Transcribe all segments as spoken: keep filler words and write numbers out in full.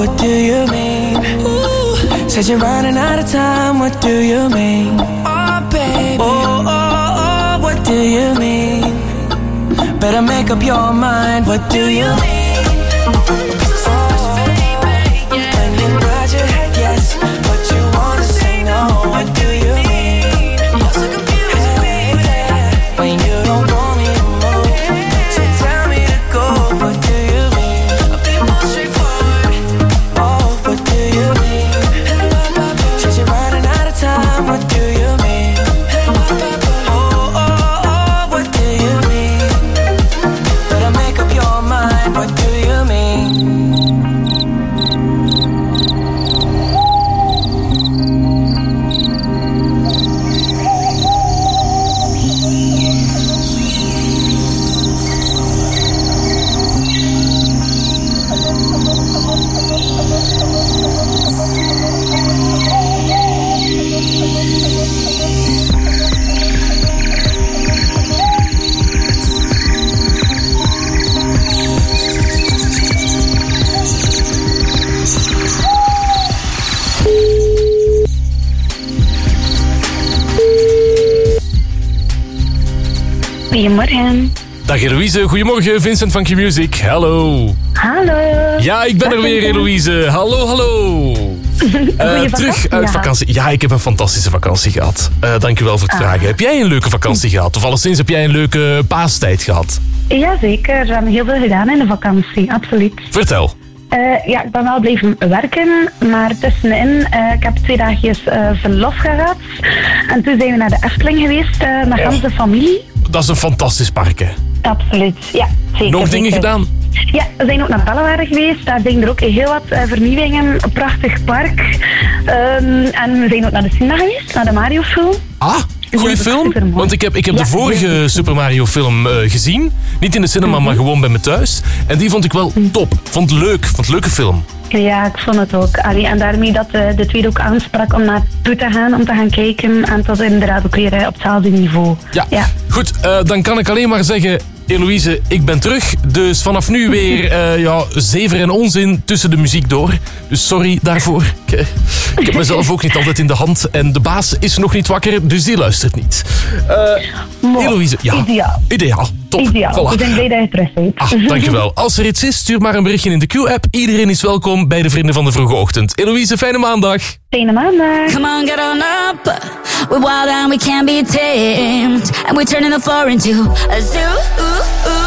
what do you mean? Ooh. Said you're running out of time, what do you mean? Oh, baby. Oh, oh, oh, what do you mean? Better make up your mind, what do you mean? Goedemorgen. Dag Eloïse, goedemorgen. Vincent van Q-Music, hallo. Hallo. Ja, ik ben Dag, er weer, Eloïse. Hallo, hallo. Uh, terug uit ja. vakantie. Ja, ik heb een fantastische vakantie gehad. Uh, dankjewel voor het ah. vragen. Heb jij een leuke vakantie gehad? Of alleszins heb jij een leuke paastijd gehad? Jazeker, we hebben heel veel gedaan in de vakantie, absoluut. Vertel. Uh, ja, ik ben wel blijven werken, maar tussenin, uh, ik heb twee dagjes uh, verlof gehad. En toen zijn we naar de Efteling geweest, uh, met oh. onze familie. Dat is een fantastisch park, hè? Absoluut, ja. Zeker, Nog dingen zeker. gedaan? Ja, we zijn ook naar Bellewaarde geweest. Daar zijn er ook heel wat uh, vernieuwingen. Een prachtig park. Um, en we zijn ook naar de cinema geweest, naar de Mario film. Ah, goeie film. Want ik heb, ik heb ja, de vorige Super Mario film uh, gezien. Niet in de cinema, mm-hmm. maar gewoon bij me thuis. En die vond ik wel top. Vond het leuk. Vond het een leuke film. Ja, ik vond het ook. Allee, en daarmee dat uh, de tweede ook aansprak om naartoe te gaan, om te gaan kijken. En het was inderdaad ook weer uh, op hetzelfde niveau. Ja, ja. Goed. Uh, dan kan ik alleen maar zeggen, Eloïse, ik ben terug. Dus vanaf nu weer uh, ja, zever en onzin tussen de muziek door. Dus sorry daarvoor. Ik, uh, ik heb mezelf ook niet altijd in de hand. En de baas is nog niet wakker, dus die luistert niet. Uh, Eloïse, ja. Ideaal. Ideaal. Top. Ideaal. Voilà. Ik ben blij dat je terug bent. Ah, dankjewel. Als er iets is, stuur maar een berichtje in de Q-app. Iedereen is welkom bij de Vrienden van de Vroege Ochtend. Eloïse, fijne maandag. Fijne maandag. Come on, get on up. We're wild and we can't be tamed. And we're turning the floor into a zoo. Ooh, ooh.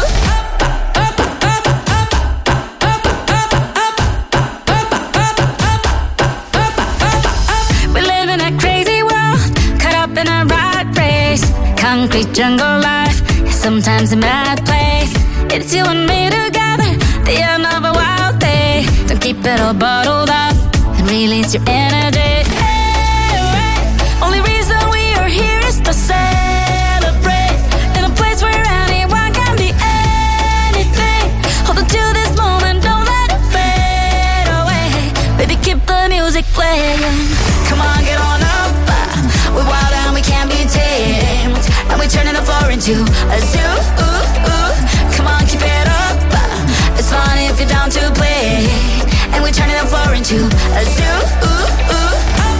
Concrete jungle life, sometimes a mad place. It's you and me together, the end of a wild day. Don't keep it all bottled up and release your energy. Hey, hey. Only reason we are here is to celebrate in a place where anyone can be anything. Hold on to this moment, don't let it fade away. Baby, keep the music playing. Come on, get on up. We're wild and we can't be tamed. And we're turning the floor into a zoo. Ooh, ooh. Come on, keep it up. It's fun if you're down to play. And we're turning the floor into a zoo. Ooh, ooh.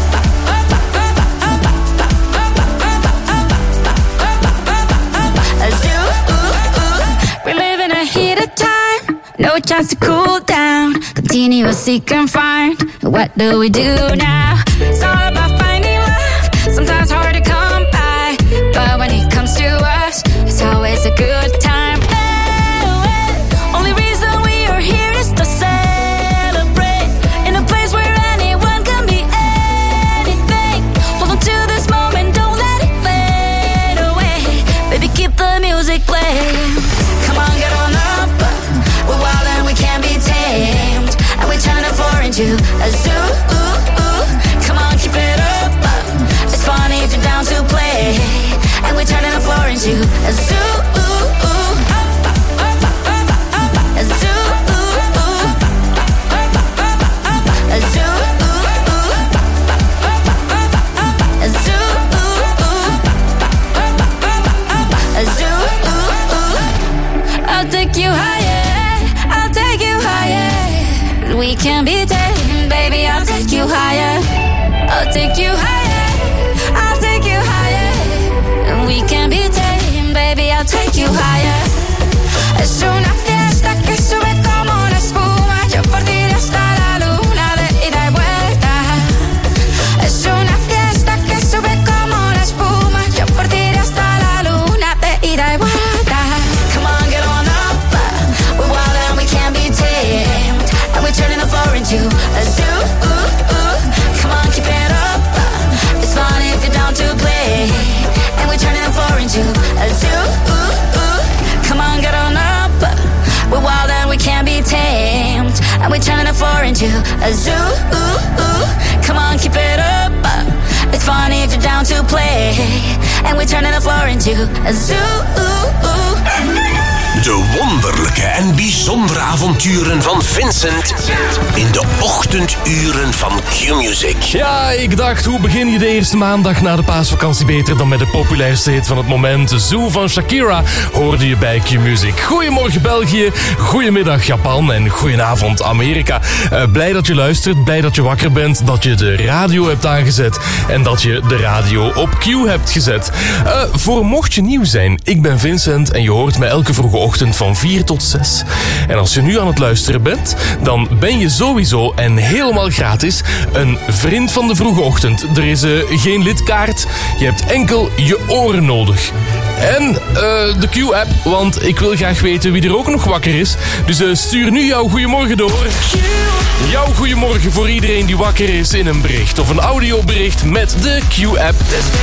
A zoo. Ooh, ooh. We're living a heated time. No chance to cool down. Continue to seek and find. What do we do now? It's all about finding love. Sometimes hard to come by. But when it comes to us, it's always a good time. Oh, oh. Only reason we are here is to celebrate in a place where anyone can be anything. Hold on to this moment, don't let it fade away. Baby, keep the music playing. Come on, get on up. We're wild and we can't be tamed. And we're turning the floor into a zoo. Ooh, ooh. Come on, keep it up. It's funny if you're down to play. And we're turning the floor into a zoo. Ooh, ooh. A zoo. Ooh, ooh. A zoo. Ooh, ooh. A zoo. Ooh, ooh. A zoo. Ooh, ooh. I'll take you higher. I'll take you higher. We can be dead. take you higher. I'll take you higher. And we can be tamed, baby, I'll take you higher. Es una fiesta que sube como la espuma. Yo por ti hasta la luna de ida y vuelta. Es una fiesta que sube como la espuma. Yo por ti hasta la luna de ida y vuelta. Come on, get on up. We're wild and we can't be tamed. And we're turning the floor into a zoo. Ooh, ooh. Come on, keep it up. It's fun if you're down to play. And we're turning the floor into a zoo. Ooh, ooh. Come on, get on up. We're wild and we can't be tamed. And we're turning the floor into a zoo. Ooh, ooh. Come on, keep it up. It's fun if you're down to play. And we're turning the floor into a zoo. Ooh, ooh. De wonderlijke en bijzondere avonturen van Vincent in de ochtenduren van Q-Music. Ja, ik dacht, hoe begin je de eerste maandag na de paasvakantie beter dan met de populairste hit van het moment? Zoo van Shakira hoorde je bij Q-Music. Goedemorgen België, goedemiddag Japan en goedenavond Amerika. Uh, blij dat je luistert, blij dat je wakker bent, dat je de radio hebt aangezet en dat je de radio op Q hebt gezet. Uh, voor mocht je nieuw zijn, ik ben Vincent en je hoort mij elke vroege ochtend van vier tot zes. En als je nu aan het luisteren bent, dan ben je sowieso en helemaal gratis een vriend van de vroege ochtend. Er is uh, geen lidkaart, je hebt enkel je oren nodig. En uh, de Q-app, want ik wil graag weten wie er ook nog wakker is. Dus uh, stuur nu jouw goeiemorgen door. Jouw goeiemorgen voor iedereen die wakker is in een bericht of een audiobericht met de Q-app.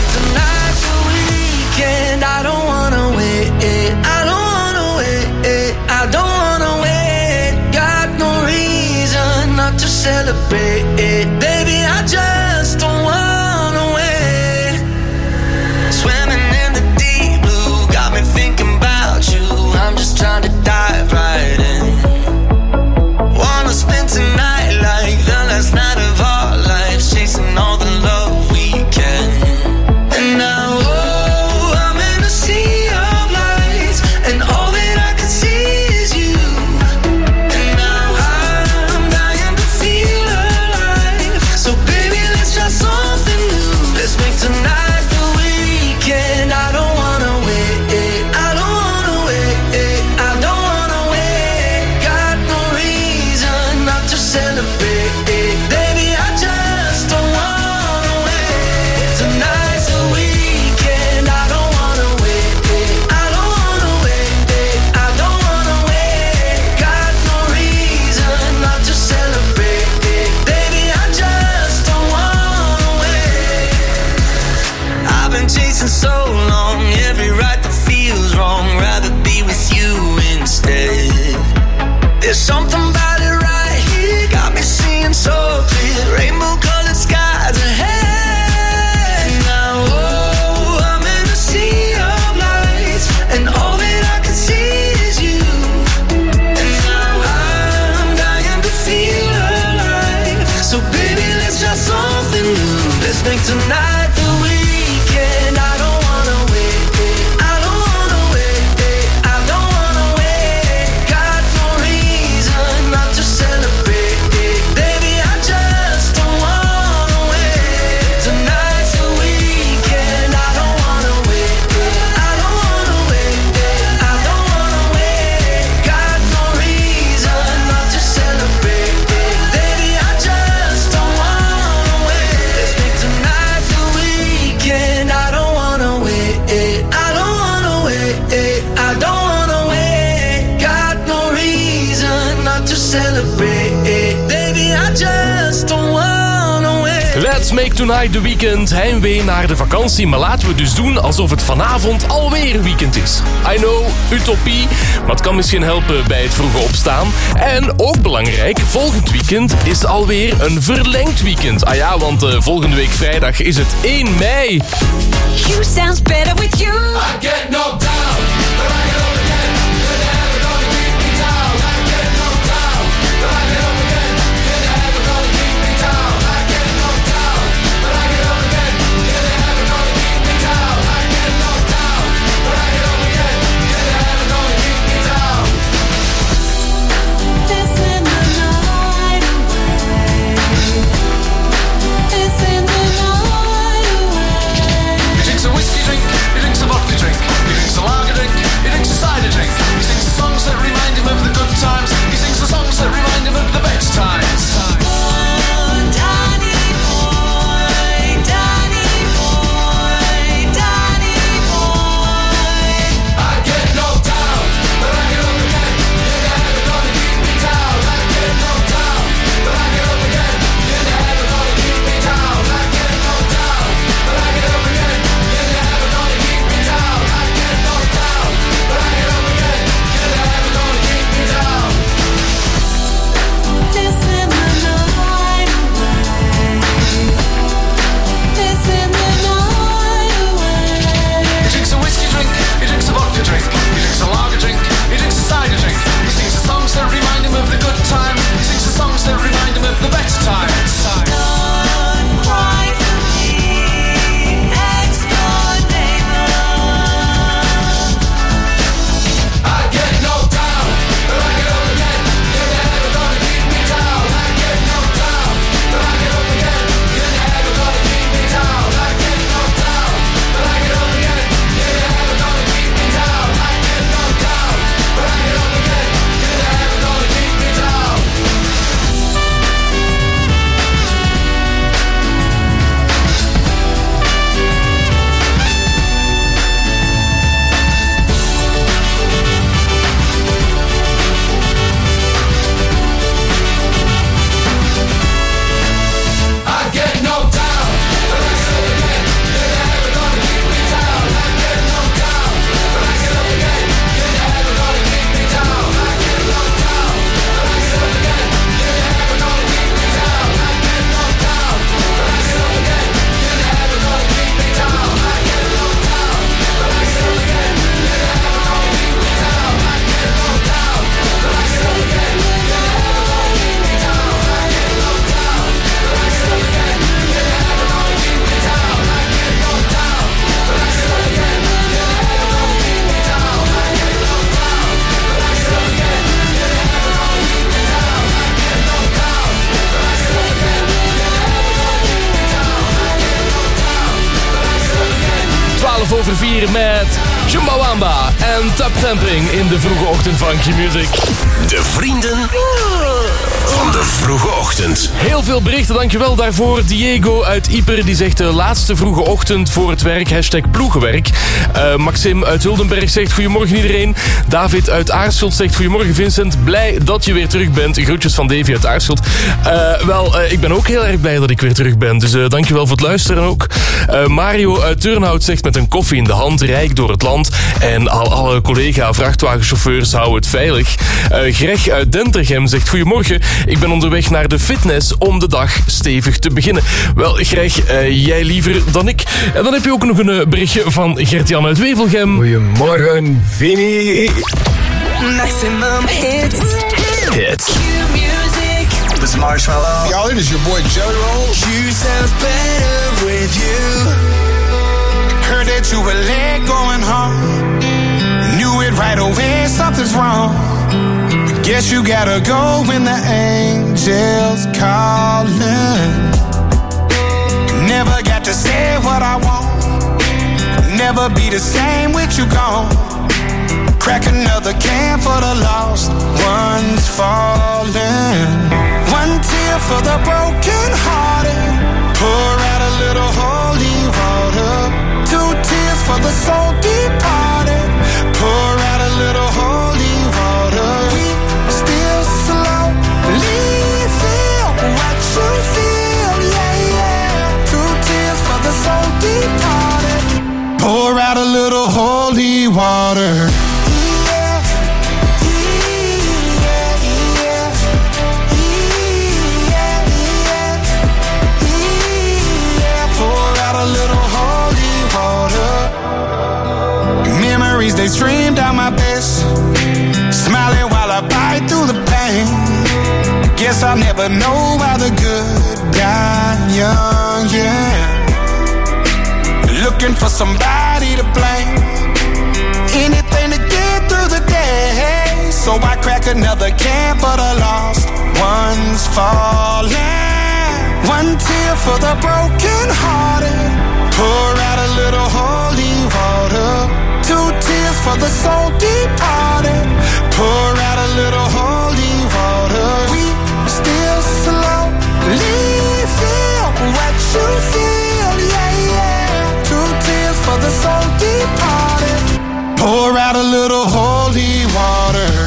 I don't wanna wait, I don't wanna wait, I don't wanna wait. Got no reason not to celebrate, baby, I just don't wanna wait. Swimming in the deep blue, got me thinking about you. I'm just trying to dive right in. Wanna spend tonight like the last night of our lives, chasing all the love we can. And now so long, every right that feels wrong, rather be with you instead. There's something about it right here, got me seeing so clear, rainbow colored skies ahead. Now, oh, I'm in a sea of lights, and all that I can see is you. And now I'm dying to feel alive, so baby, let's try something new. Let's make tonight the weekend. I don't wanna wait, I don't wanna wait, I don't wanna wait. Got no reason not to celebrate, baby, I just don't wanna wait. Tonight's the weekend. I don't wanna wait, I don't wanna wait, I don't wanna wait. Got no reason not to celebrate, baby, I just don't wanna wait. Let's make tonight the weekend. I don't wanna wait, I don't wanna wait, I don't wanna wait. Got no reason not to celebrate, baby, I just don't wanna wait. Let's make tonight the weekend. Heimwee naar de vakantie, maar laten we dus doen alsof het vanavond alweer weekend is. I know, utopie, maar het kan misschien helpen bij het vroege opstaan. En ook belangrijk, volgend weekend is alweer een verlengd weekend. Ah ja, want uh, volgende week vrijdag is het één mei. You sounds better with you. I get knocked down, but I get up again. You're never gonna keep me down. I get knocked down, but I get up again. You're never gonna keep me down. I get knocked down, but I get up again. You're never gonna keep me down. I get knocked down, but I get up again. You're never gonna keep me down. It's in the night away. It's in the night. over vier met Chumbawamba en Tap Tamping in de vroege ochtend van Q-Music. De vrienden van de vroege ochtend. Heel veel berichten, dankjewel daarvoor. Diego uit Ieper die zegt de laatste vroege ochtend voor het werk, hashtag ploegenwerk. Uh, Maxim uit Huldenberg zegt goedemorgen iedereen. David uit Aarschot zegt goedemorgen Vincent. Blij dat je weer terug bent. Groetjes van Davy uit Aarschot. Uh, wel, uh, ik ben ook heel erg blij dat ik weer terug ben. Dus uh, dankjewel voor het luisteren ook. Uh, Mario uit Turnhout zegt met een koffie in de hand, rijk door het land. En al alle collega vrachtwagenchauffeurs houden het veilig. Uh, Greg uit Dentergem zegt goedemorgen. Ik ben onderweg naar de fitness om de dag stevig te beginnen. Wel, Greg, uh, jij liever dan ik. En dan heb je ook nog een uh, berichtje van Gert-Jan uit Wevelgem. Goedemorgen, Vinnie. Maximum hits. Hits. Q-Music. This is Marshmallow. Y'all, it is your boy Jelly Roll. Q sounds better with you. Heard that you were late going home. Knew it right away, something's wrong. Guess you gotta go when the angels calling. Never got to say what I want. Never be the same with you gone. Crack another can for the lost ones falling. One tear for the broken hearted. Pour out a little holy water. Two tears for the soul departed. Pour out a little holy water. We still slowly feel what you feel, yeah, yeah. Two tears for the soul departed. Pour out a little holy water. They stream down my best, smiling while I bite through the pain. Guess I'll never know why the good die young, yeah. Looking for somebody to blame, anything to get through the day. So I crack another can for the lost ones falling. One tear for the broken hearted. Pour out a little holy water. Two tears for the soul departed. Pour out a little holy water. We still slowly feel what you feel, yeah, yeah. Two tears for the soul departed. Pour out a little holy water.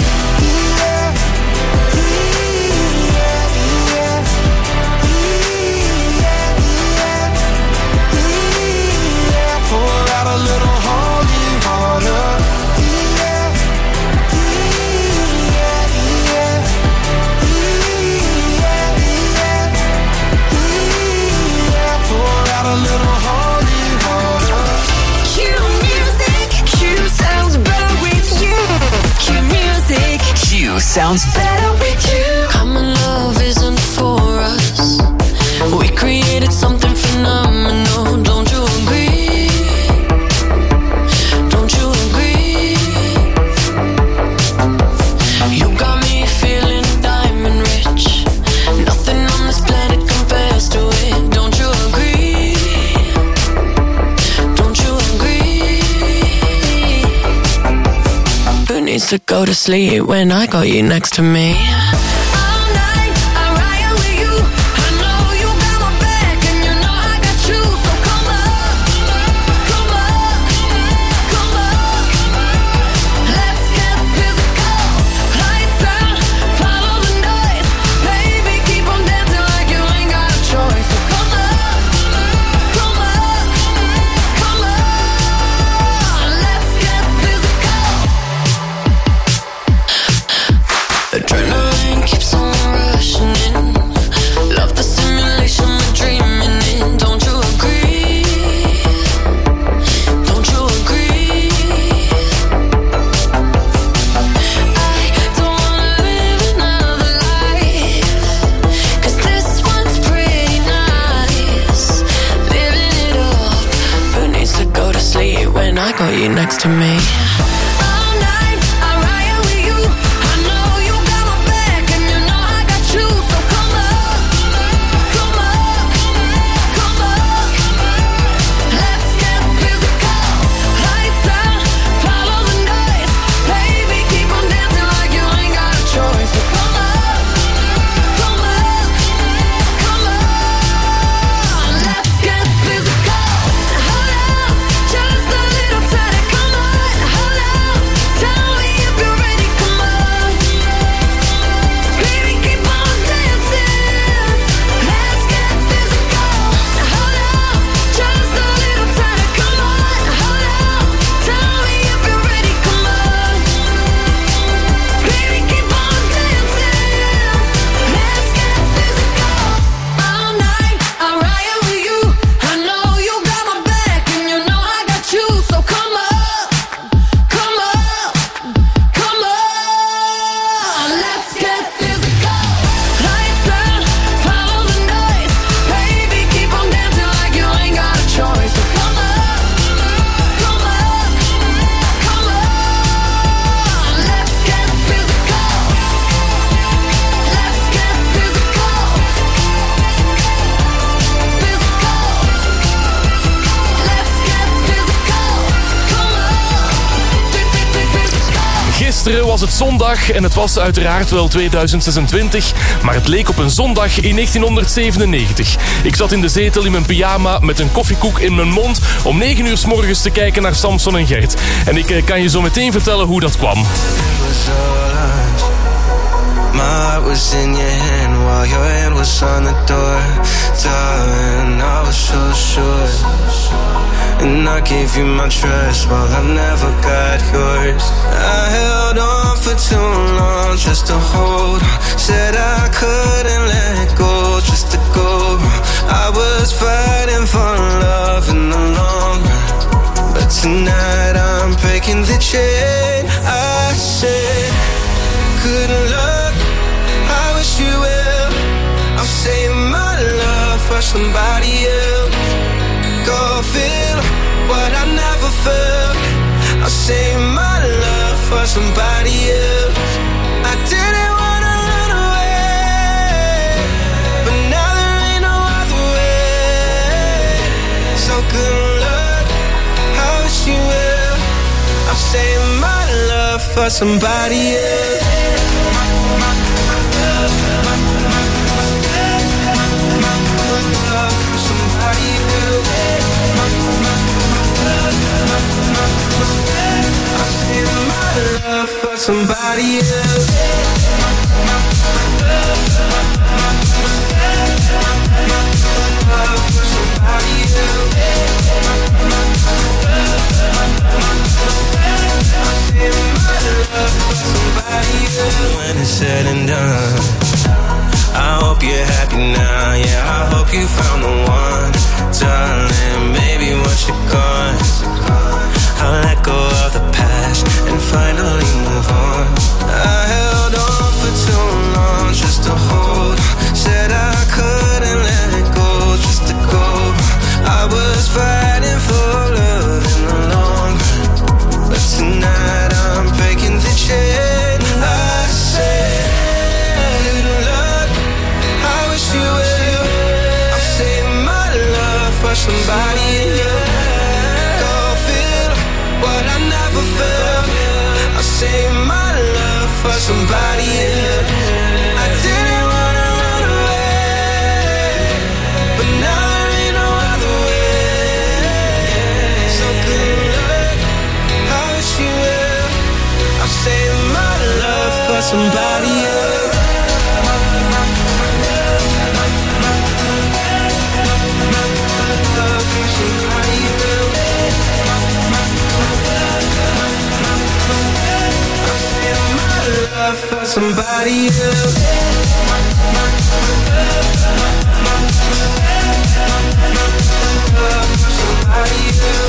Sounds better with you. Common love isn't for us. We created something phenomenal. Don't you agree? Don't you agree? You got me feeling diamond rich. Nothing on this planet compares to it. Don't you agree? Don't you agree? Who needs to go to sleep when I got you next to me? Got you next to me. Gisteren was het zondag en het was uiteraard wel tweeduizend zesentwintig, maar het leek op een zondag in negentienhonderdzevenennegentig. Ik zat in de zetel in mijn pyjama met een koffiekoek in mijn mond om negen uur 's morgens te kijken naar Samson en Gert. En ik kan je zo meteen vertellen hoe dat kwam. My heart was in your hand while your hand was on the door. Darling, I was so sure. And I gave you my trust while I never got yours. I held on for too long just to hold on. Said I couldn't let go just to go. I was fighting for love in the long run. But tonight I'm breaking the chain. I said, good luck, I wish you well. I'm saving my love for somebody else. Go feel what I never felt. I'll save my love for somebody else. I didn't wanna run away, but now there ain't no other way. So good luck, I wish you well. I'll save my love for somebody else. Love for somebody else. Love for somebody else. When it's said and done, I hope you're happy now. Yeah, I hope you found the one, darling. Maybe once you're gone, I'll let go of the past and finally move on. I held on for too long just to hold on. Said I couldn't let it go just to go. I was fighting for love in the long run, but tonight I'm breaking the chain. I said, good luck, I wish you well. I'm saving my love for somebody else. What I never felt, I save my love for somebody else. I didn't wanna run away, but now there ain't no other way. So good luck, I wish you well. I'm saving my love for somebody else. Love for somebody else. Love for somebody else. Love for somebody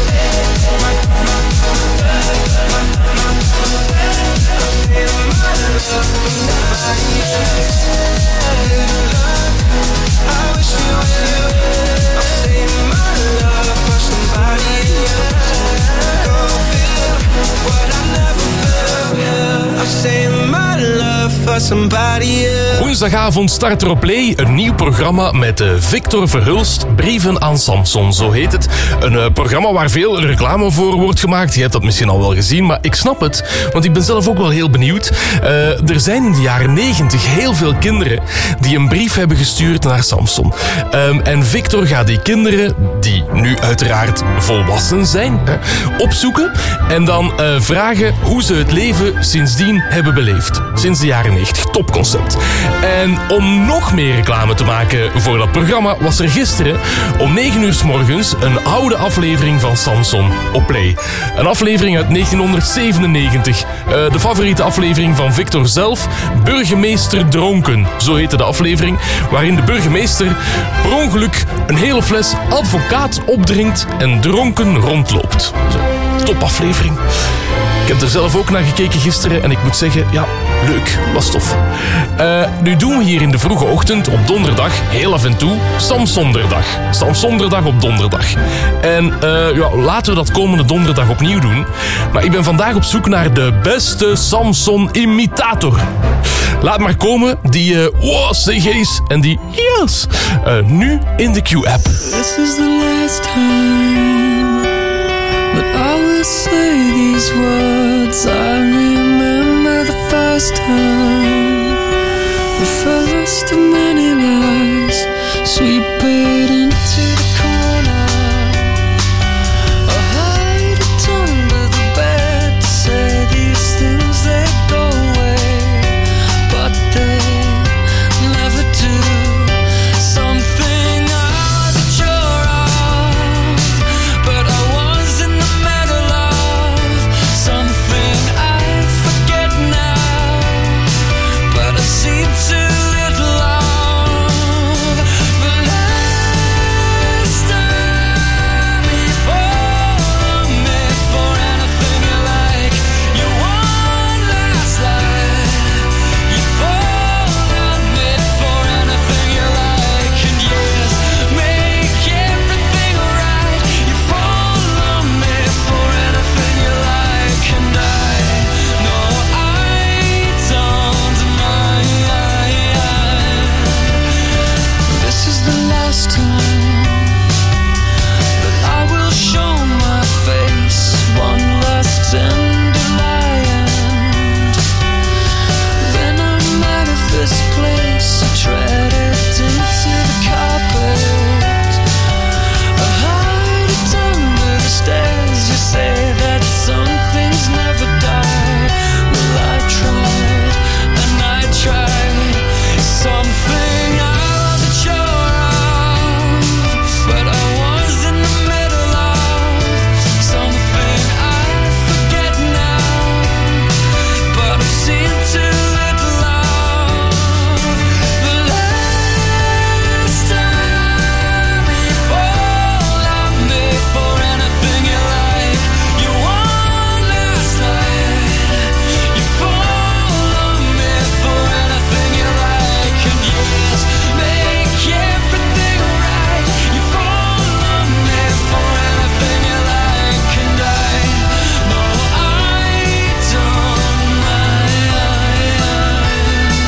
I wish you well. I'm saving my love for somebody else. Go feel what I never felt. I'm saving my love for somebody else. Woensdagavond start er op Play een nieuw programma met uh, Victor Verhulst, Brieven aan Samson, zo heet het. Een uh, programma waar veel reclame voor wordt gemaakt. Je hebt dat misschien al wel gezien, maar ik snap het, want ik ben zelf ook wel heel benieuwd. Uh, er zijn in de jaren negentig heel veel kinderen die een brief hebben gestuurd naar Samson. Um, en Victor gaat die kinderen, die nu uiteraard volwassen zijn, hè, opzoeken en dan uh, vragen hoe ze het leven sindsdien hebben beleefd. Sinds de jaren negentig. Topconcept. En om nog meer reclame te maken voor dat programma was er gisteren om negen uur 's morgens een oude aflevering van Samson op Play. Een aflevering uit negentienhonderdzevenennegentig. Uh, de favoriete aflevering van Victor zelf, Burgemeester Dronken. Zo heette de aflevering, waarin de burgemeester per ongeluk een hele fles advocaat opdrinkt en dronken rondloopt. Zo, topaflevering. Ik heb er zelf ook naar gekeken gisteren en ik moet zeggen, ja, leuk, was tof. Uh, nu doen we hier in de vroege ochtend op donderdag, heel af en toe, Samsonderdag. Samsonderdag op donderdag. En uh, ja, laten we dat komende donderdag opnieuw doen. Maar ik ben vandaag op zoek naar de beste Samson-imitator. Laat maar komen, die uh, wow, C G's en die yes. Uh, nu in de Q-app. This is the last time that I will say these words. I remember last time, the first of many lies, sweep it into the corner, or hide it under the bed to say these things they go away, but they never do. Something I wasn't sure of, but I was in the middle of. Something I forget now, but I seem to little of. The last time you fall on me for anything you like, you won last night. You fall on me for anything you like, and yes, make everything right. You fall on me for anything you like, and I know I don't mind. This is the last time that I will show my face, one last tender lie, and then I'm out of this place. I tread it into the carpet, I hide it under the stairs. You say that some things never die. Well, I tried and I tried. Something I wasn't sure of, but I was in the middle of. Something I forget now, but I've seen too little of. The last time you fall on me for anything you like, you won last night. You fall on me for anything you like, and yes, make everything right. You fall on me for anything you like, and I know I don't mind.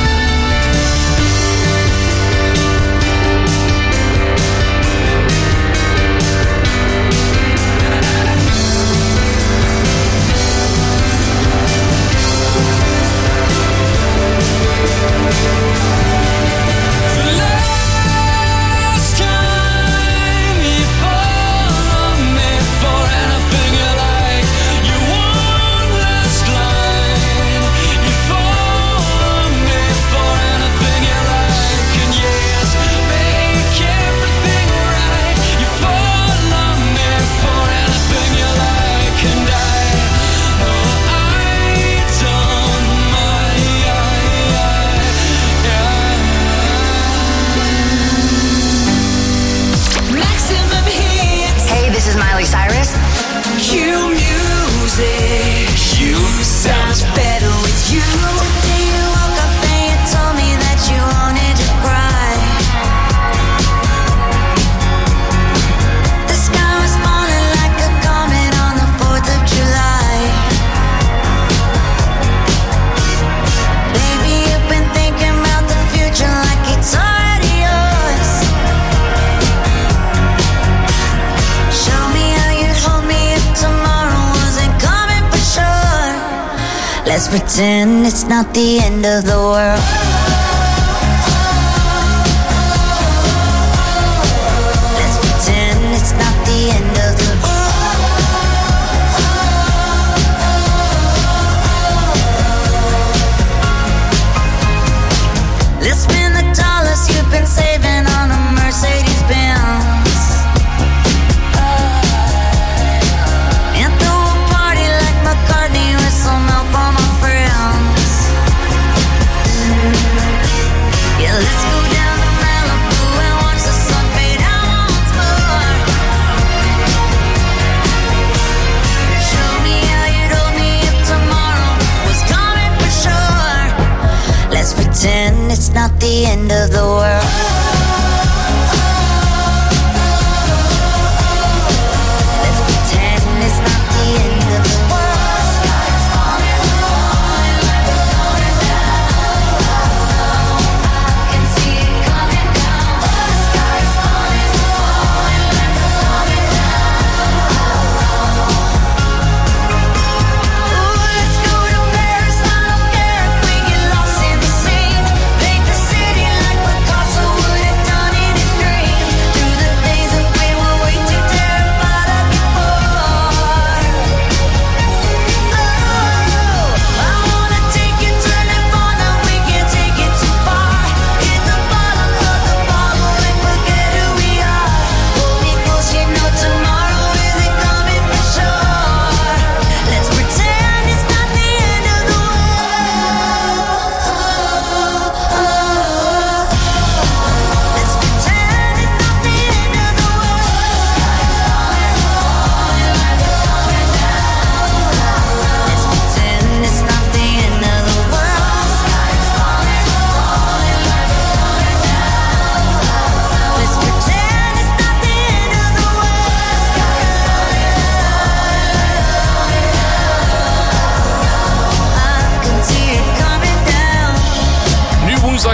The last time you fall on me for anything you like, you won last line. You fall on me for anything you like, and yes, make everything right. You fall on me for anything you like, and I know I don't mind. Maximum hits. Hey, this is Miley Cyrus. Q music. Q sounds better with you. Today you woke up and you told me that you wanted to cry. The sky was falling like a comet on the fourth of July. Baby, you've been thinking about the future like it's already yours. Show me how you'd hold me if tomorrow wasn't coming for sure. Let's pretend it's not the end of the world. Let's pretend it's not the end of the world. Let's spend the dollars you've been saving on a Mercedes Benz, and throw a party like McCartney with some help on my friends. Yeah, let's go down to Malibu and watch the sun fade out once more. Show me how you'd hold me if tomorrow was coming for sure. Let's pretend it's not the end of the world. Let's pretend it's not the end of the world. Sky's falling, falling like a falling down. I can see it coming down. The sky's falling, falling like a falling down. Ooh, let's go to Paris. I don't care if we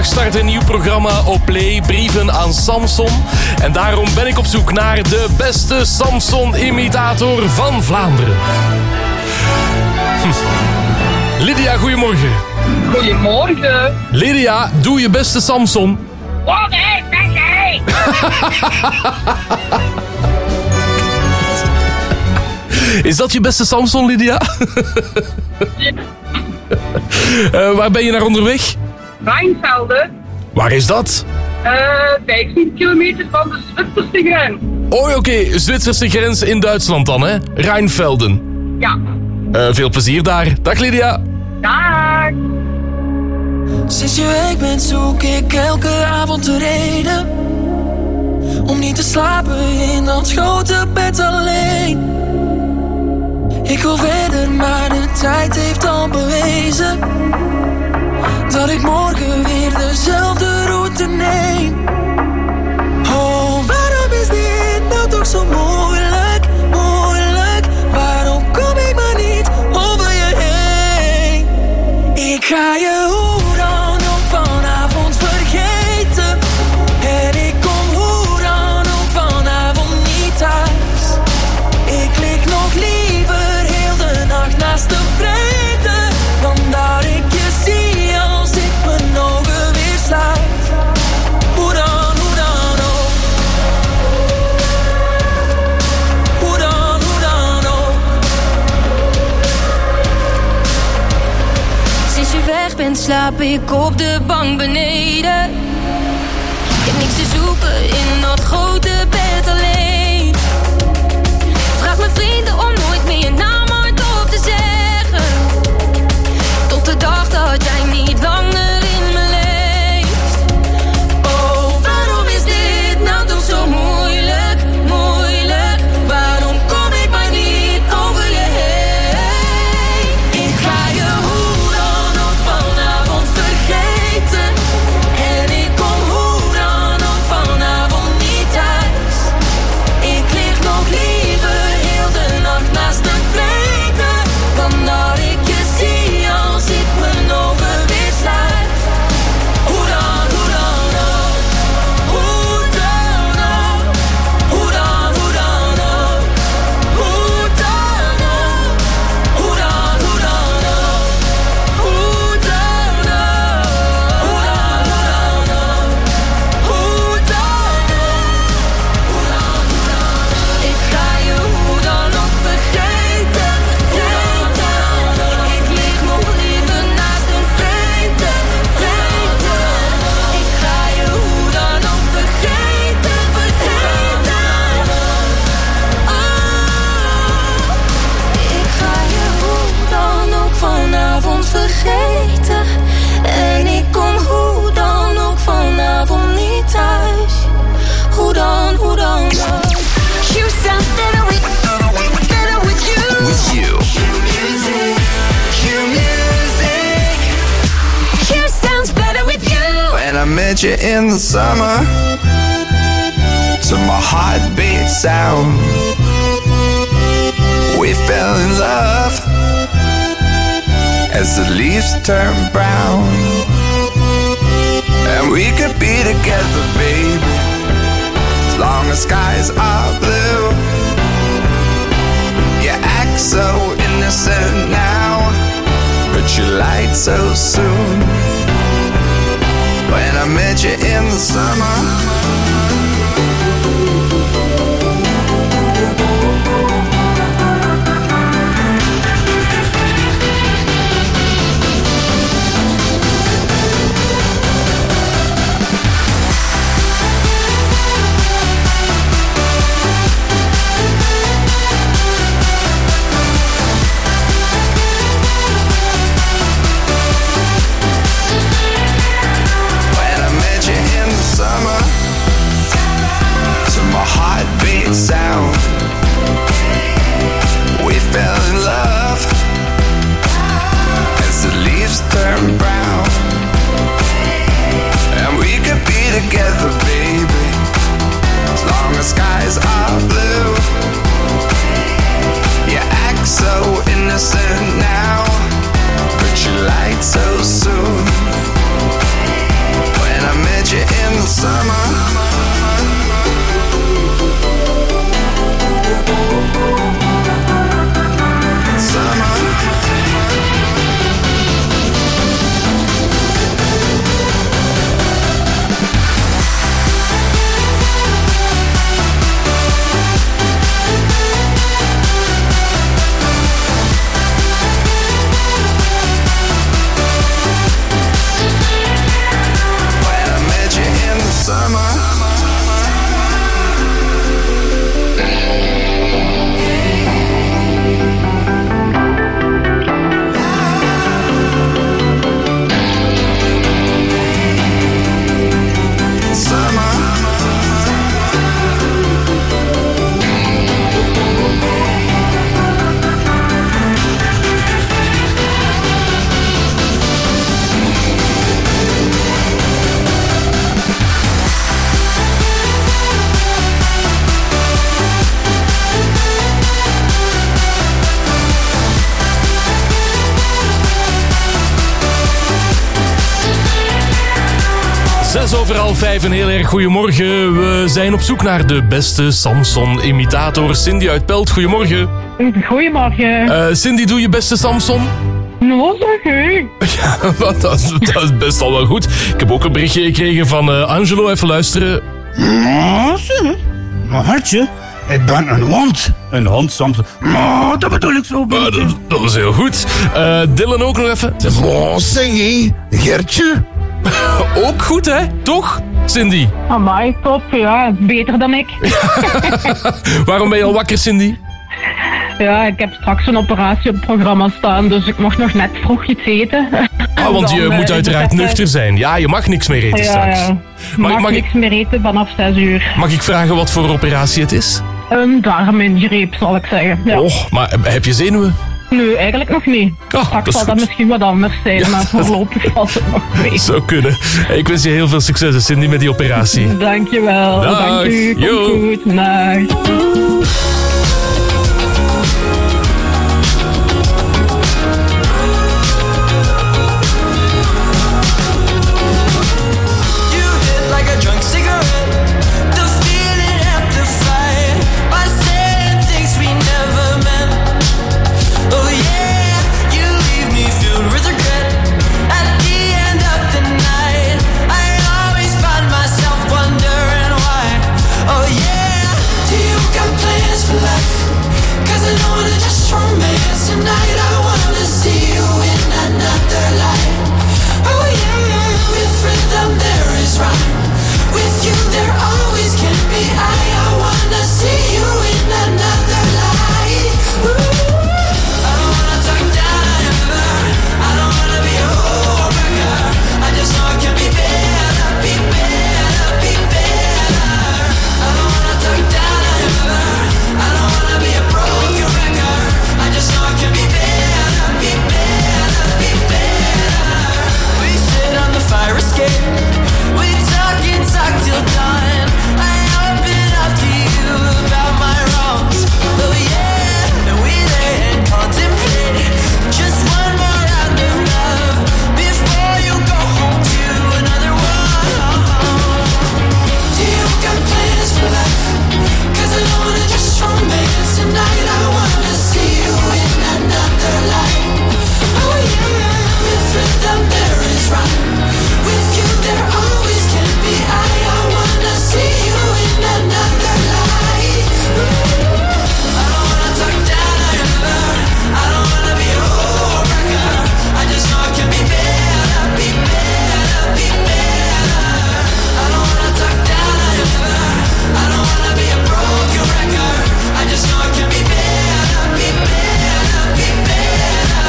Vandaag start een nieuw programma op Play, Brieven aan Samson. En daarom ben ik op zoek naar de beste Samson-imitator van Vlaanderen. Hm. Lydia, goedemorgen. Goedemorgen. Lydia, doe je beste Samson. Wat is dat jij? Is dat je beste Samson, Lydia? Ja. uh, waar ben je naar onderweg? Rijnvelden. Waar is dat? Uh, vijftien kilometer van de Zwitserse grens. Oh, oké. Okay. Zwitserse grens in Duitsland dan, hè? Rijnvelden. Ja. Uh, veel plezier daar. Dag, Lydia. Dag. Sinds je weg bent zoek ik elke avond de reden om niet te slapen in dat grote bed alleen. Ik wil verder, maar de tijd heeft al bewezen dat ik morgen weer dezelfde route neem. Oh, waarom is dit nou toch zo moeilijk, moeilijk? Waarom kom ik maar niet over je heen? Ik ga je hoe dan ook vanavond vergeten. En ik kom hoe dan ook vanavond niet thuis. Ik lig nog liever heel de nacht naast de vrede dan dat ik je zie als ik mijn ogen weer sluit. Hoe dan, hoe dan ook. Hoe dan, hoe dan ook. Sinds je weg bent slaap ik op de bank beneden. Ik heb niks te zoeken in dat grote bed alleen. Vraag mijn vrienden om nooit meer je naam hardop te zeggen. Tot de dag dat jij niet langer in me leeft. Oh, waarom is dit nou toch zo moeilijk, moeilijk? Waarom kom ik maar niet over je heen? Ik ga je hoe dan ook vanavond vergeten. En ik kom hoe dan ook vanavond niet thuis. Ik lig nog liever heel de nacht naast de vrede dan dat ik je zie als ik mijn ogen weer sluit. Hoe dan, hoe dan ook. Hoe dan ook. Hoe dan, hoe dan ook. Hoe dan ook. Hoe dan, hoe dan ook. Hoe dan ook. Hoe dan, hoe dan ook. Hoe dan ook. Hoe dan, hoe dan ook. Ik ga je hoe dan ook vergeten, vergeten. Ik lig nog liever naast een vreemde, vreemde. Ik ga je hoe dan ook vergeten, vergeten. Oh, ik ga je hoe dan ook vanavond vergeten. En ik kom hoe dan ook vanavond niet thuis. Hoe dan, hoe dan ook. You sound better with, better with you. With you. Music, music. You sounds better with you. When I met you in the summer, to my heartbeat sound, we fell in love as the leaves turn brown. And we could be together, baby, as long as skies are blue. You act so innocent now, but you lied so soon. When I met you in the summer. When I met you in the summer. Zes over half vijf, een heel erg goedemorgen. We zijn op zoek naar de beste Samson-imitator. Cindy uit Pelt, goedemorgen. Goedemorgen. Uh, Cindy, doe je beste Samson? Nou, zeg ik. Ja, dat is, dat is best al wel goed. Ik heb ook een berichtje gekregen van uh, Angelo. Even luisteren. Maar hartje, ik ben een hond. Een hond, Samson. Maar dat bedoel ik zo. Uh, dat, dat is heel goed. Uh, Dylan ook nog even. Wat zeg je, Gertje? Ook goed, hè? Toch, Cindy? Amai, top. Ja, beter dan ik. Waarom ben je al wakker, Cindy? Ja, ik heb straks een operatie op het programma staan, dus ik mocht nog net vroeg iets eten. Ah, want je Dan, moet uh, uiteraard is het nuchter zijn. Ja, je mag niks meer eten Ja, straks. ja. Mag, Mag, mag, niks ik, meer eten vanaf zes uur. mag ik vragen wat voor operatie het is? Een darmingreep, zal ik zeggen. Ja. Och, maar heb je zenuwen? Nee, eigenlijk nog niet. Oh, Straks dat is zal dat goed. misschien wat anders zijn, Ja. maar voorlopig valt het nog mee. Zou kunnen. Ik wens je heel veel succes, Cindy, met die operatie. Dankjewel. Dag. Dank u. Komt Yo. goed. Dag. You hit like a drunk cigarette. The feeling amplified by saying things we never meant. Oh yeah, you leave me filled with regret. At the end of the night, I always find myself wondering why. Oh yeah, do you got plans for life? 'Cause I don't wanna just romance tonight. I wanna see you in another light. Oh yeah, with rhythm there is rhyme. With you there always can be I. I wanna see you in another light. Ooh. I don't wanna talk down ever. I don't wanna be a homewrecker. I just know it can be better, be better, be better. I don't wanna talk down ever. I don't wanna be a broken record. I just know it can be better, be better, be better. We sit on the fire escape. We talk and talk till dawn. I open up to you about my wrongs. Oh yeah, and we lay and contemplate just one more round of love before you go home to another one. Do you got plans for life? 'Cause I don't wanna just romance tonight. I wanna see you in another light. Oh yeah, with rhythm there is rhyme. With you there always can be I. I wanna see you in another light. I don't wanna talk down ever. I don't wanna be a homewrecker. I just know it can be better, be better, be better. I don't wanna talk down ever. I don't wanna be a broken record. I just know it can be better, be better, be better.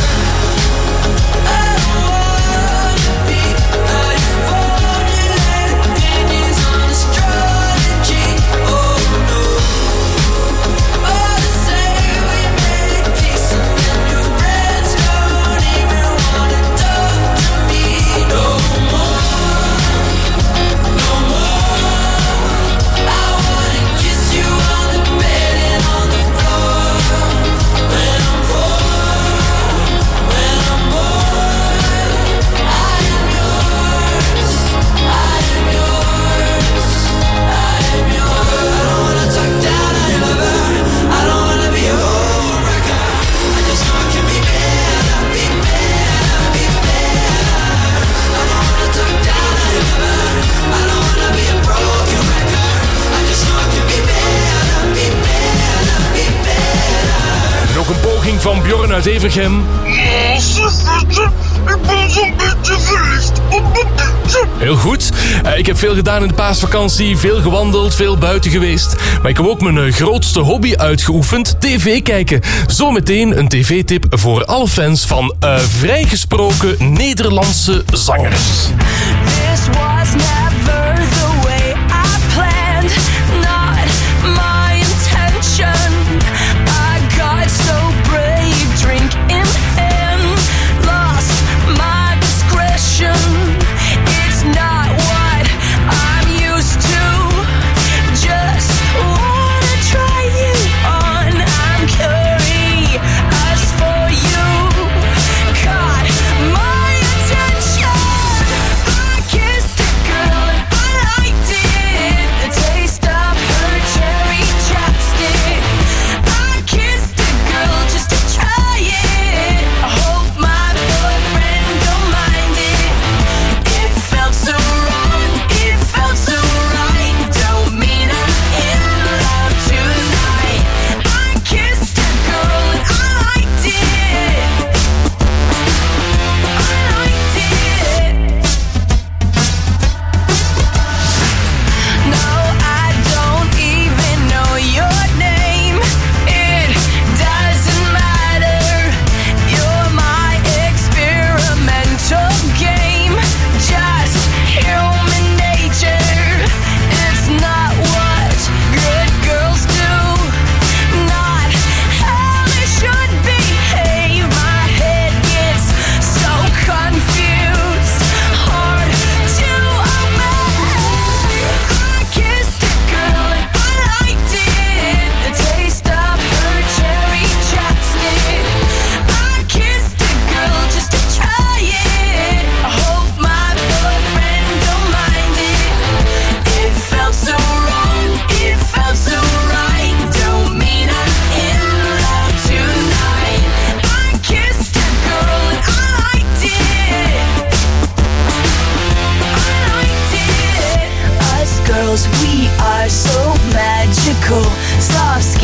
I don't wanna be a formulated opinions on astrology. Oh no. Oh, to say we made peace and then your friends don't even wanna talk to me no more, no more. I wanna kiss you on the bed and on the floor. When I'm bored, when I'm bored, I am yours, I am yours, I am yours. I don't wanna talk down ever. I don't wanna be a homewrecker. I just know it can be better, be better, be better. I don't wanna talk down ever. I don't wanna be a broken record. I just know it can be better, be better, be better. Nog een poging van Bjorn uit Evergem. Ik ben zo'n beetje verliefd op een beetje. Heel goed. Uh, ik heb veel gedaan in de paasvakantie, veel gewandeld, veel buiten geweest. Maar ik heb ook mijn uh, grootste hobby uitgeoefend, tv kijken. Zometeen een tv-tip voor alle fans van uh, vrijgesproken Nederlandse zangers. This was never the way I planned, not my intention. I got so brave, drink in hand, lost my discretion. It's not what I'm used to. Just wanna try you on. I'm curious for you. Caught my attention. I kissed a girl.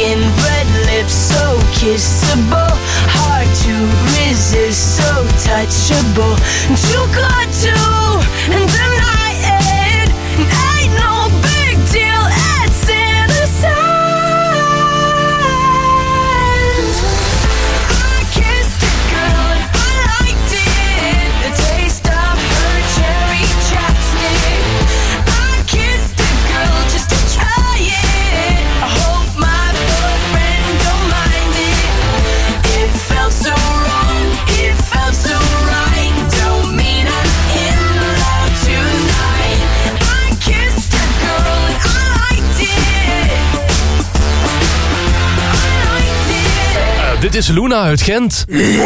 skin, red lips, so kissable. Hard to resist, so touchable. Too good to deny it. Ain't no big deal, it's innocent. I kissed a girl and I liked it. The taste of her cherry chapstick. I kissed a girl just to try it. I hope my boyfriend don't mind it. It felt so wrong, it felt so right. Don't mean I'm in love tonight. I kissed a girl and I liked it. I liked it. Uh, dit is Luna uit Gent.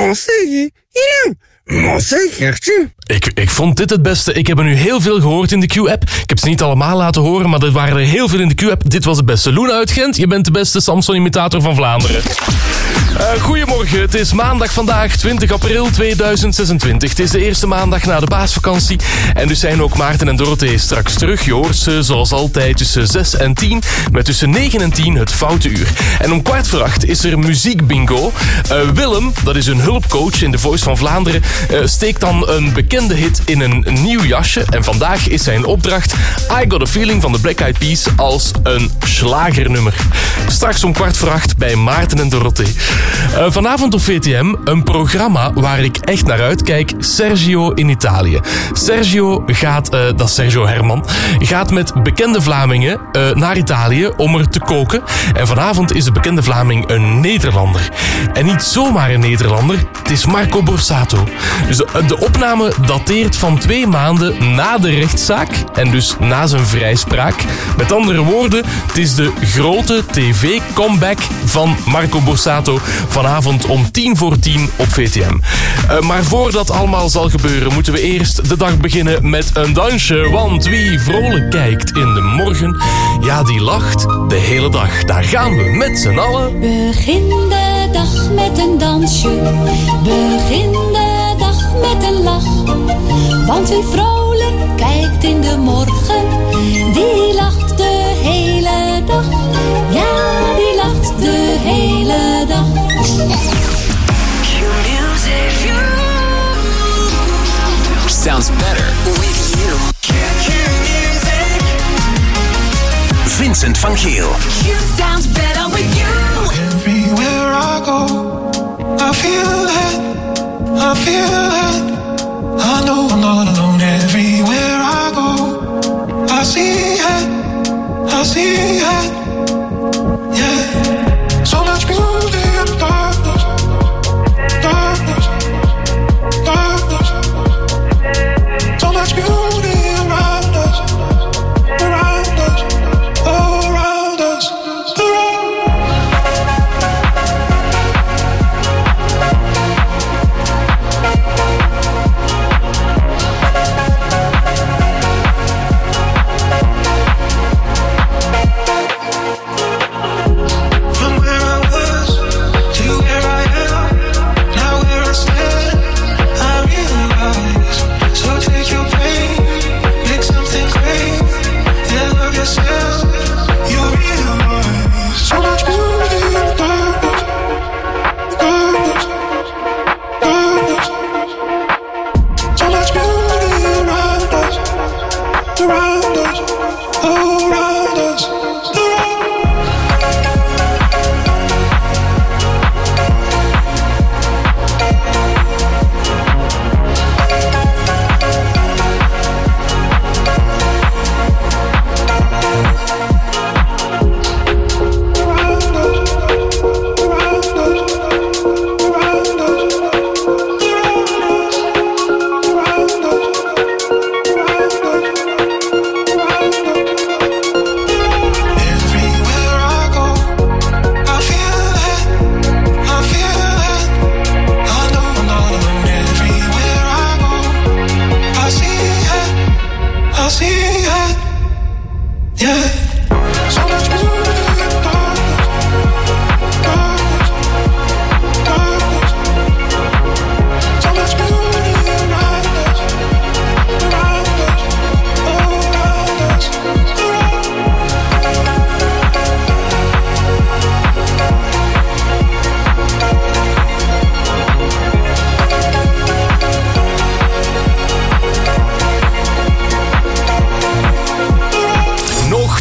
Ik, ik vond dit het beste. Ik heb er nu heel veel gehoord in de Q-app. Ik heb ze niet allemaal laten horen, maar er waren er heel veel in de Q-app. Dit was het beste. Luna uit Gent, je bent de beste Samson-imitator van Vlaanderen. Uh, goedemorgen, het is maandag vandaag, twintig april tweeduizend zesentwintig. Het is de eerste maandag na de paasvakantie. En dus zijn ook Maarten en Dorothee straks terug. Je hoort ze zoals altijd tussen zes en tien. Met tussen negen en tien het Foute Uur. En om kwart voor acht is er muziekbingo. Uh, Willem, dat is een hulpcoach in The Voice van Vlaanderen, uh, steekt dan een bekende hit in een nieuw jasje. En vandaag is zijn opdracht I Got A Feeling van de Black Eyed Peas als een schlagernummer. Straks om kwart voor acht bij Maarten en Dorothee. Uh, vanavond op V T M een programma waar ik echt naar uitkijk. Sergio in Italië. Sergio gaat, uh, dat is Sergio Herman, gaat met bekende Vlamingen uh, naar Italië om er te koken. En vanavond is de bekende Vlaming een Nederlander. En niet zomaar een Nederlander, het is Marco Borsato. Dus de, de opname dateert van twee maanden na de rechtszaak en dus na zijn vrijspraak. Met andere woorden, het is de grote tv-comeback van Marco Borsato vanavond om tien voor tien op V T M. Uh, maar voordat allemaal zal gebeuren, moeten we eerst de dag beginnen met een dansje. Want wie vrolijk kijkt in de morgen, ja, die lacht de hele dag. Daar gaan we met z'n allen. Begin de dag met een dansje. Begin de dag met een lach. Want wie vrolijk kijkt in de morgen, die lacht de hele dag. Ja, die lacht de hele dag. Sounds better with you. Vincent van Geel. Sounds better with you. Everywhere I go, I feel it, I feel it. I know I'm not alone. Everywhere I go, I see it, I see it. Yeah, so much beauty in darkness, darkness, darkness. So much beauty around us, around us, oh, around us, around us.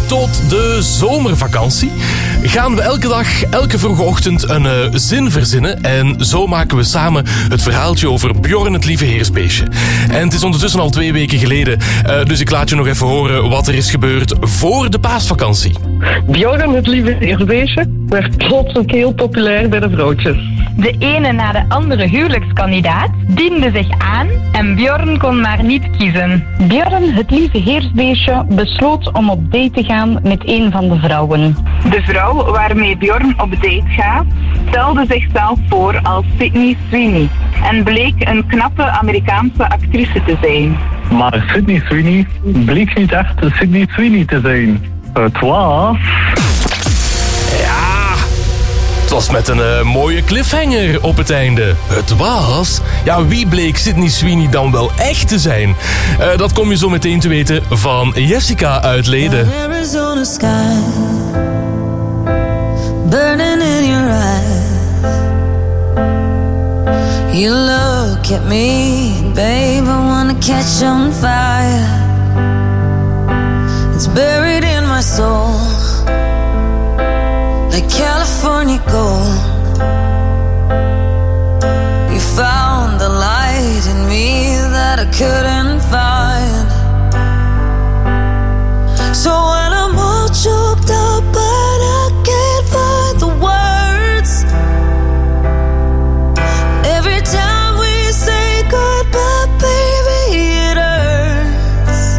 tot de zomervakantie gaan we elke dag, elke vroege ochtend een uh, zin verzinnen. En zo maken we samen het verhaaltje over Bjorn het lieve heersbeestje. En het is ondertussen al twee weken geleden, uh, dus ik laat je nog even horen wat er is gebeurd voor de paasvakantie. Bjorn het lieve heersbeestje werd plotseling heel populair bij de vrouwtjes. De ene na de andere huwelijkskandidaat diende zich aan en Bjorn kon maar niet kiezen. Bjorn, het lieve heersbeestje, besloot om op date te gaan met een van de vrouwen. De vrouw waarmee Bjorn op date gaat, stelde zichzelf voor als Sydney Sweeney en bleek een knappe Amerikaanse actrice te zijn. Maar Sydney Sweeney bleek niet echt Sydney Sweeney te zijn. Het was... Ja, het was met een uh, mooie cliffhanger op het einde. Het was... Ja, wie bleek Sydney Sweeney dan wel echt te zijn? Uh, dat kom je zo meteen te weten van Jessica uit Leden. Arizona sky burning in your eyes. You look at me, babe, I wanna catch on fire. It's buried in my soul, like California gold. You found the light in me that I couldn't find. So when I'm all choked up but I can't find the words, every time we say goodbye, baby, it hurts.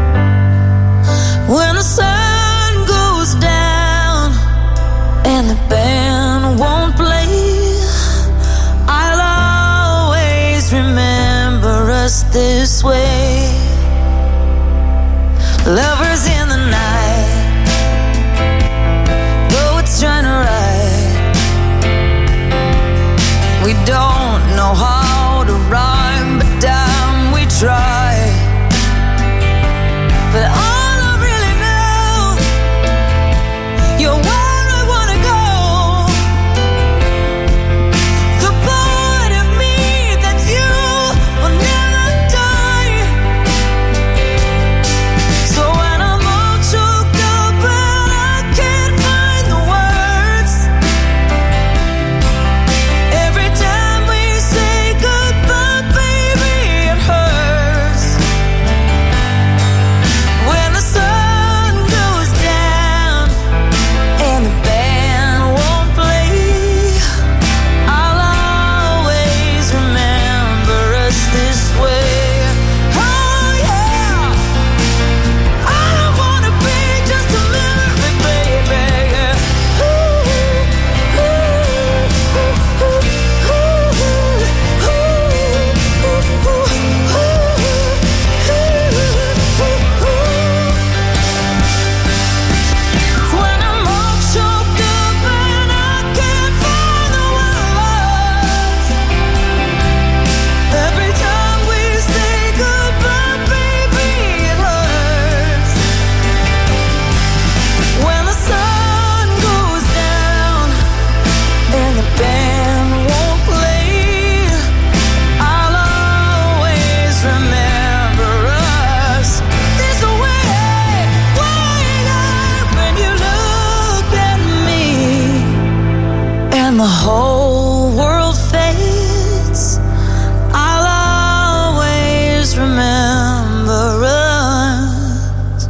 When the sun goes down and the band won't play, I'll always remember us this way. Lovers in the night, poets trying to write. We don't know how to rhyme, but damn, we try. But all I really know, you're where I wanna go. The part of me that's you will never die. So when I'm all choked up and I can't find the words, every time we say goodbye, baby, it hurts. When the sun goes down and the band won't play, I'll always remember us this way. Oh yeah, I don't wanna be just a memory, baby. Yeah. Ooh, ooh, ooh, ooh, when I'm all choked up and I can't find the words, every time we say goodbye, baby, it hurts. When the sun goes down and the band won't play, I'll always remember us this way. Way up when you look at me and the whole world fades, I'll always remember us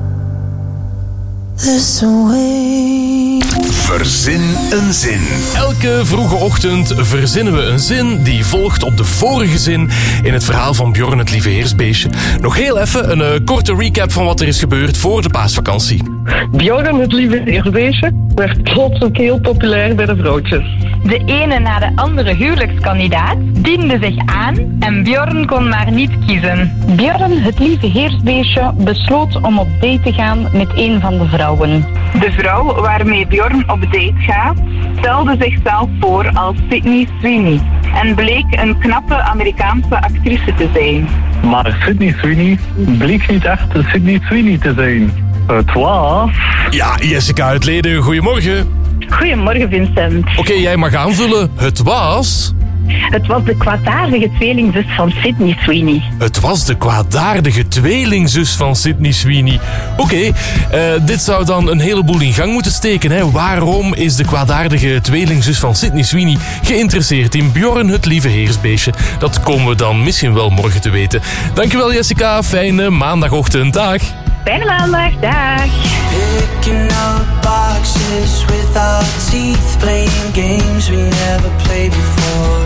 this way. Verzin een zin. Elke vroege ochtend verzinnen we een zin die volgt op de vorige zin in het verhaal van Bjorn het lieve heersbeestje. Nog heel even een uh, korte recap van wat er is gebeurd voor de paasvakantie. Bjorn het lieve heersbeestje werd plotseling heel populair bij de vrouwtjes. De ene na de andere huwelijkskandidaat diende zich aan en Bjorn kon maar niet kiezen. Bjorn, het lieve heersbeestje, besloot om op date te gaan met een van de vrouwen. De vrouw waarmee Bjorn op date gaat, stelde zichzelf voor als Sydney Sweeney en bleek een knappe Amerikaanse actrice te zijn. Maar Sydney Sweeney bleek niet echt Sydney Sweeney te zijn. Het was... Ja, Jessica uit Leden, goedemorgen. Goedemorgen, Vincent. Oké, jij mag aanvullen. Het was... Het was de kwaadaardige tweelingzus van Sydney Sweeney. Het was de kwaadaardige tweelingzus van Sydney Sweeney. Oké, okay, uh, dit zou dan een heleboel in gang moeten steken. Hè? Waarom is de kwaadaardige tweelingzus van Sydney Sweeney geïnteresseerd in Bjorn, het lieve heersbeestje? Dat komen we dan misschien wel morgen te weten. Dankjewel Jessica, fijne maandagochtend. Dag. Fijne maandag, dag. Picking up boxes with our teeth, playing games we never played before.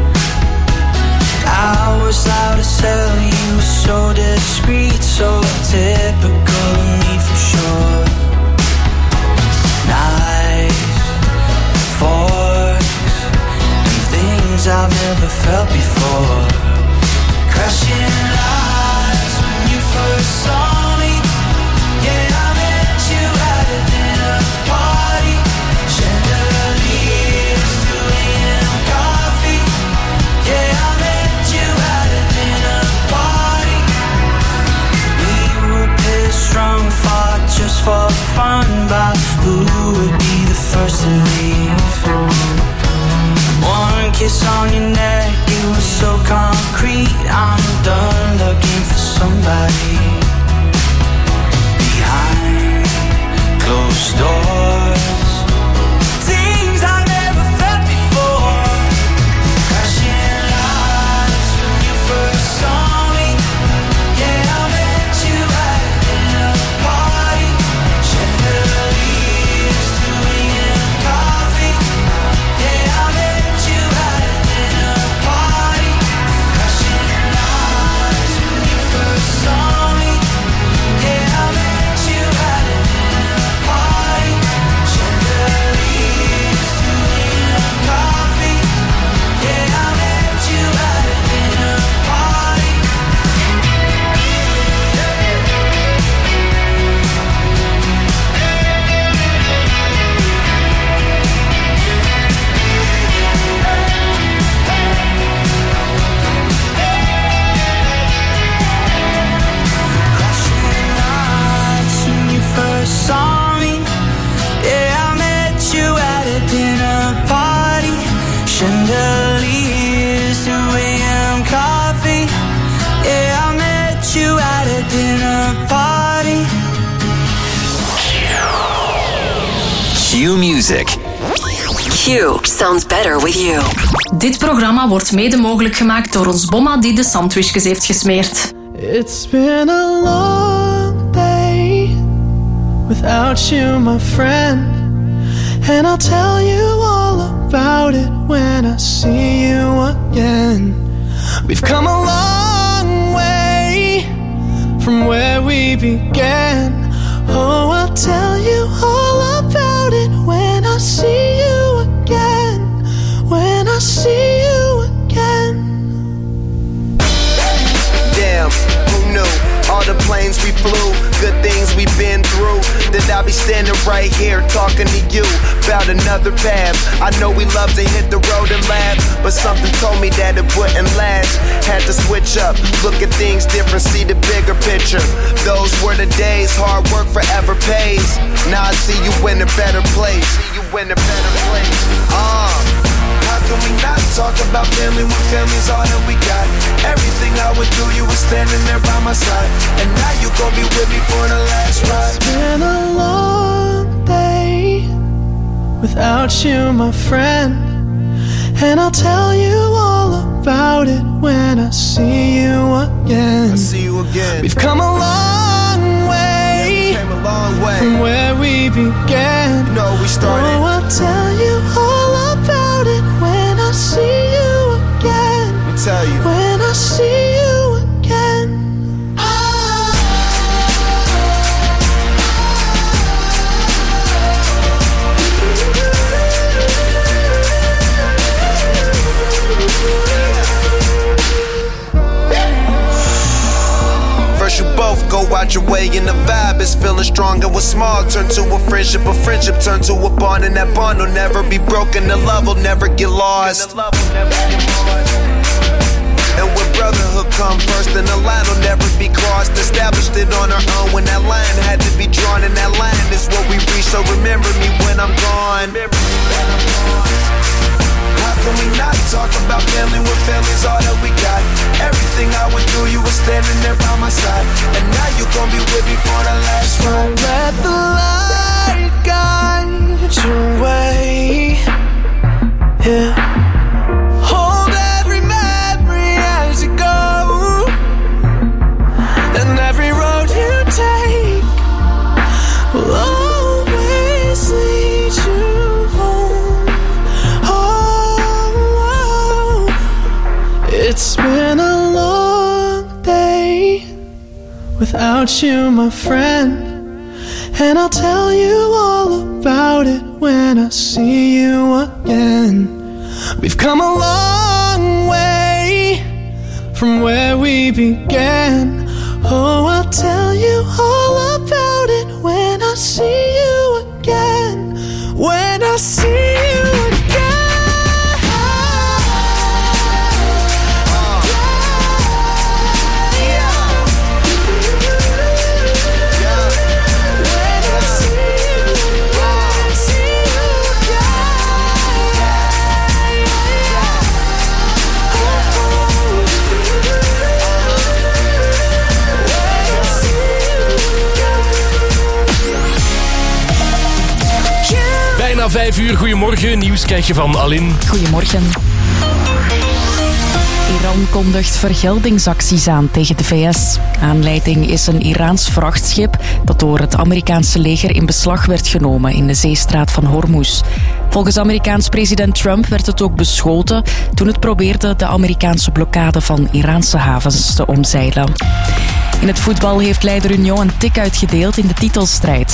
I was out to sell you, so discreet, so typical of me for sure. Knives, forks, and things I've never felt before. Crashing lights when you first saw me. Yeah, I met you at a dinner party. Chandeliers, two a.m. coffee. Yeah, I met you at a dinner party. We were pissed drunk, fought just for fun, but who would be the first to leave? One kiss on your neck, it was so concrete. I'm done looking for somebody behind closed doors. Things I never felt before. Crashing lights when you first saw me. Yeah, I met you at a dinner party. Chandeliers, two a.m. coffee. Yeah, I met you at a dinner party. Crashing lights when you first saw me. Yeah, I met you at a dinner party. Chandeliers, two a.m. coffee. Yeah, I met you at a dinner party. Crashing lights when you first saw me. Yeah, I met you at a dinner party. Chandeliers, two a.m. coffee. Yeah, I met you at a dinner party. Q Music. Q sounds better with you. Dit programma wordt mede mogelijk gemaakt door ons bomma die de sandwichjes heeft gesmeerd. It's been a long day without you, my friend. And I'll tell you all about it when I see you again. We've come a long way from where we began. Oh, I'll tell you all about it when I see you again. When I see you again. Damn, who knew? All the planes we flew, good things we've been through. That I'll be standing right here talking to you about another path. I know we love to hit the road and laugh, but something told me that it wouldn't last. Had to switch up, look at things different, see the bigger picture. Those were the days, hard work forever pays. Now I see you in a better place. See you in a better place. Uh. How can we not talk about family when family's all that we got? Everything I would do, you were standing there by my side. And now you gon' be with me for the last ride. It's been a long day without you, my friend. And I'll tell you all about it when I see you again. I see you again. We've come a long way, yeah, we came a long way from where we began. You know we started. Oh, I'll tell you all about it when I see you again. Let me tell you. When I see you again. First you both go out your way and the vibe is feeling strong. And what's small turn to a friendship, a friendship turn to a bond. And that bond will never be broken, the love will never get lost. And when brotherhood come first, then the line will never be crossed. Established it on our own when that line had to be drawn. And that line is what we reach, so remember me when I'm gone. How can we not talk about standing there by my side, and now you gon' be with me for the last ride. Let the light guide your way. Yeah. Hold every memory as you go, and every road you take will always lead you home. Oh, it's been a long day without you, my friend, and I'll tell you all about it when I see you again. We've come a long way from where we began. Oh, I'll tell you all about it when I see you again. When I see you again. Bijna vijf uur, goedemorgen. Nieuws krijg je van Alin. Goedemorgen. Iran kondigt vergeldingsacties aan tegen de V S. Aanleiding is een Iraans vrachtschip dat door het Amerikaanse leger in beslag werd genomen in de zeestraat van Hormuz. Volgens Amerikaans president Trump werd het ook beschoten toen het probeerde de Amerikaanse blokkade van Iraanse havens te omzeilen. In het voetbal heeft leider Union een tik uitgedeeld in de titelstrijd.